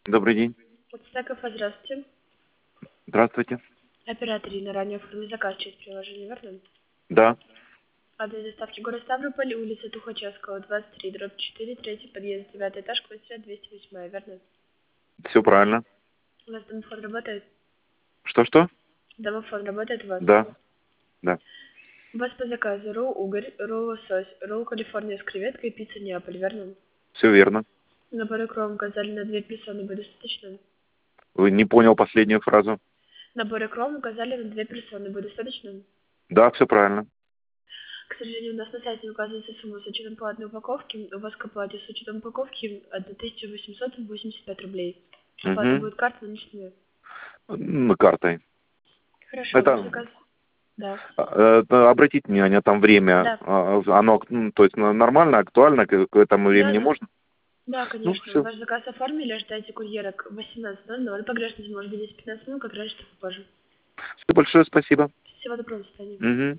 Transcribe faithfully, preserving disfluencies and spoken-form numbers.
Добрый день. Подстаков, здравствуйте. Здравствуйте. Оператор Ирина, ранее оформили заказ через приложение, верно? Да, Адрес доставки город Ставрополь, улица Тухачевского, двадцать три, дробь четыре, третий подъезд, девятый этаж, квартира двести восемь, верно? все правильно. У вас домофон работает? Что-что? Домофон работает у вас? Да, да. У вас по заказу ролл угорь, ролл лосось, ролл Калифорния с креветкой, пицца Неаполь, верно? Все верно. Набор икром указали на две персоны, будет достаточно? Вы не понял последнюю фразу. Набор икром указали на две персоны, будет достаточно? Да, все правильно. К сожалению, у нас на сайте указывается сумма с учетом платной упаковки. У вас к оплате с учетом упаковки тысяча восемьсот восемьдесят пять рублей. Оплата Угу. будет картой наличными. На картой. Хорошо, ваш Это, заказ. Да. э, это обратите внимание, там время, Да. а, оно, ну, то есть ну, нормально, актуально, к, к этому Да, времени да. можно? Да, Ну, конечно. все. Ваш заказ оформили, ожидайте курьера к восемнадцати ноль ноль. Погрешность может быть десять-пятнадцать минут, как раньше, так и позже. Большое спасибо. Всего доброго, до свидания. Угу.